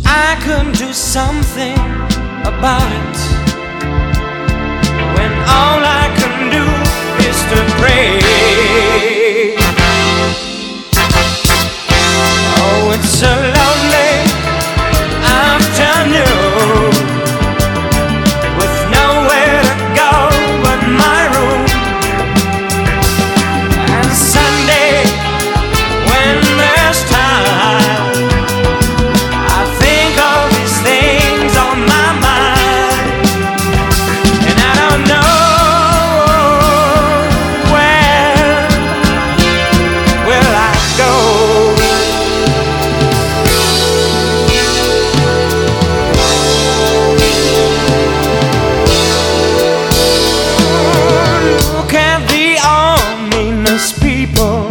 I could do something about it, when all I can do is to pray. Oh, it's a lonely afternoon, with nowhere to go but my room. And Sunday, when there's time, I think of these things on my mind, and I don't know where will I go. Look at the ominous people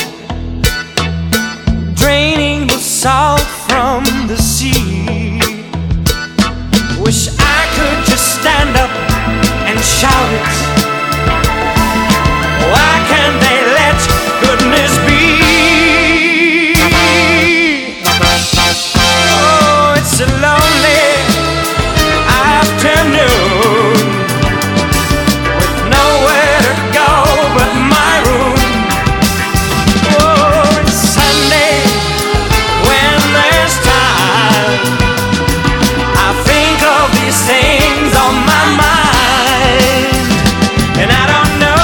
draining the salt from the sea. Wish I could just stand up and shout it. Why can't they let goodness be? Oh, it's a lonely afternoon, with nowhere to go but my room. Oh, it's Sunday, when there's time, I think of these things on my mind, and I don't know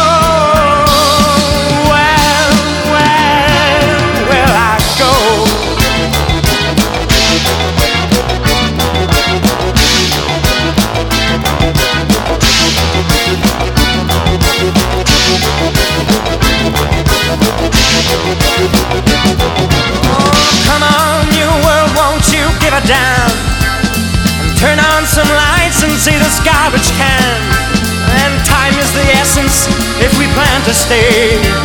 where will I go. Oh, come on, you world, won't you give a damn, and turn on some lights and see this garbage can. And time is the essence if we plan to stay.